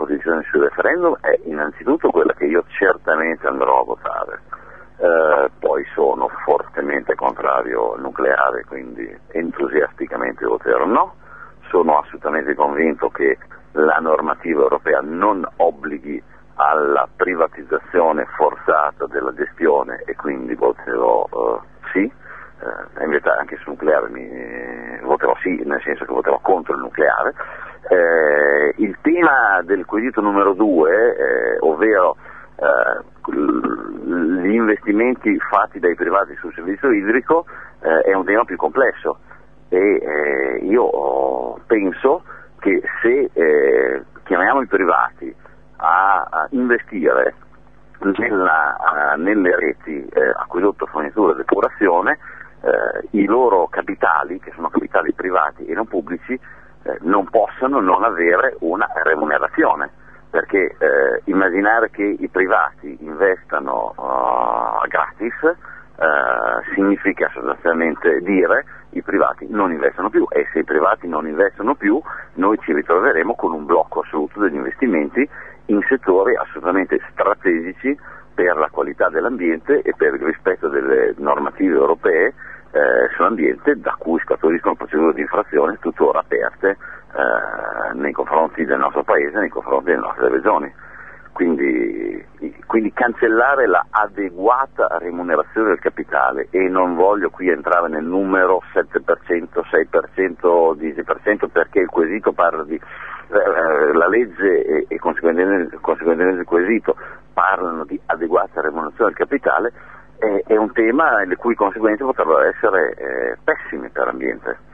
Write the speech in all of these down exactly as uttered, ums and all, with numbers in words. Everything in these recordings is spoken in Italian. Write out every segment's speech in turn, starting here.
posizione sul referendum è innanzitutto quella che io certamente andrò a votare. Eh, poi sono fortemente contrario al nucleare, quindi entusiasticamente voterò no. Sono assolutamente convinto che la normativa europea non obblighi alla privatizzazione forzata della gestione e quindi voterò uh, sì. Eh, invece anche sul nucleare mi, eh, voterò sì, nel senso che voterò contro il nucleare. Eh, il tema del quesito numero due, eh, ovvero eh, gli investimenti fatti dai privati sul servizio idrico, eh, è un tema più complesso e eh, io penso che se eh, chiamiamo i privati a, a investire nella, uh, nelle reti eh, acquedotto, fornitura e depurazione, eh, i loro capitali, che sono capitali privati e non pubblici, eh, non possono non avere una remunerazione, perché eh, immaginare che i privati investano uh, gratis uh, significa sostanzialmente dire i privati non investono più, e se i privati non investono più noi ci ritroveremo con un blocco assoluto degli investimenti in settori assolutamente strategici per la qualità dell'ambiente e per il rispetto delle normative europee eh, sull'ambiente, da cui scaturiscono procedure di infrazione tuttora aperte eh, nei confronti del nostro Paese, nei confronti delle nostre regioni. Quindi, quindi cancellare la adeguata remunerazione del capitale, e non voglio qui entrare nel numero sette per cento, sei per cento, dieci per cento, perché il quesito parla di eh, la legge e, e conseguentemente, conseguentemente il quesito parlano di adeguata remunerazione del capitale, è, è un tema le cui conseguenze potrebbero essere eh, pessime per l'ambiente.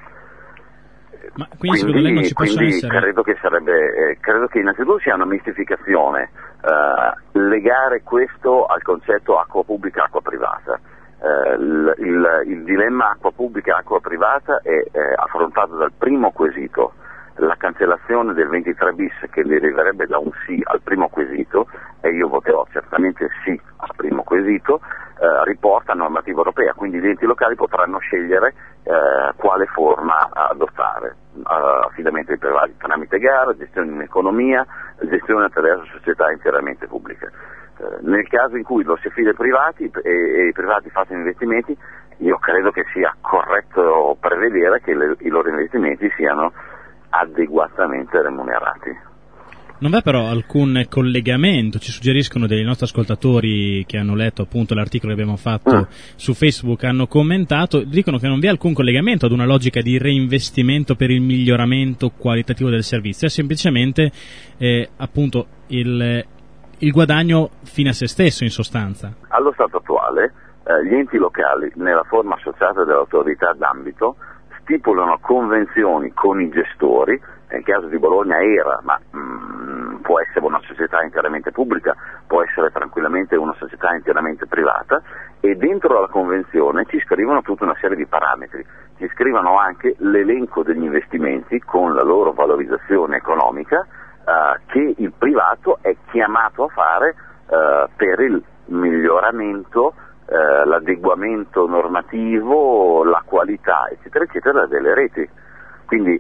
Ma quindi, quindi secondo lei non ci possono essere? Credo che sarebbe, eh, credo che innanzitutto sia una mistificazione eh, legare questo al concetto acqua pubblica, acqua privata. Eh, il, il, il dilemma acqua pubblica, acqua privata è eh, affrontato dal primo quesito. La cancellazione del ventitré bis, che deriverebbe da un sì al primo quesito, e io voterò certamente sì al primo quesito, eh, riporta normativa europea, quindi gli enti locali potranno scegliere eh, quale forma adottare, uh, affidamento ai privati tramite gara, gestione in economia, gestione attraverso società interamente pubbliche. Eh, nel caso in cui lo si affida ai privati e, e i privati facciano investimenti, io credo che sia corretto prevedere che le, i loro investimenti siano adeguatamente remunerati. Non v'è però alcun collegamento, ci suggeriscono dei nostri ascoltatori che hanno letto appunto l'articolo che abbiamo fatto mm. su Facebook, hanno commentato, dicono che non vi è alcun collegamento ad una logica di reinvestimento per il miglioramento qualitativo del servizio, è semplicemente eh, appunto il, il guadagno fine a se stesso in sostanza. Allo stato attuale eh, gli enti locali nella forma associata dell'autorità d'ambito stipulano convenzioni con i gestori. Nel caso di Bologna era, ma mh, può essere una società interamente pubblica, può essere tranquillamente una società interamente privata, e dentro la convenzione ci scrivono tutta una serie di parametri, ci scrivono anche l'elenco degli investimenti con la loro valorizzazione economica eh, che il privato è chiamato a fare eh, per il miglioramento, eh, l'adeguamento normativo, la qualità eccetera eccetera delle reti. Quindi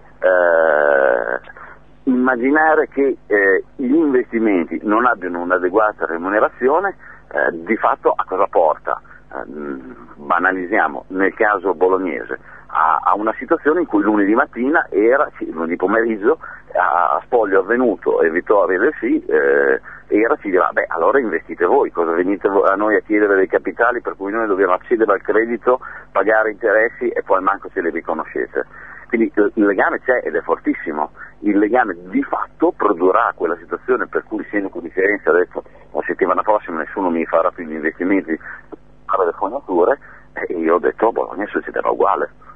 eh, immaginare che eh, gli investimenti non abbiano un'adeguata remunerazione eh, di fatto a cosa porta? Eh, banalizziamo, nel caso bolognese, a, a una situazione in cui lunedì mattina era, sì, lunedì pomeriggio, a, a spoglio avvenuto e vittoria del sì, eh, era, ci dirà, beh allora investite voi, cosa venite a noi a chiedere dei capitali per cui noi dobbiamo accedere al credito, pagare interessi e poi manco se li riconoscete. Quindi il legame c'è ed è fortissimo, il legame di fatto produrrà quella situazione per cui essendo con differenza adesso la settimana prossima nessuno mi farà più gli investimenti, farò le fognature, e io ho detto Bologna succederà uguale.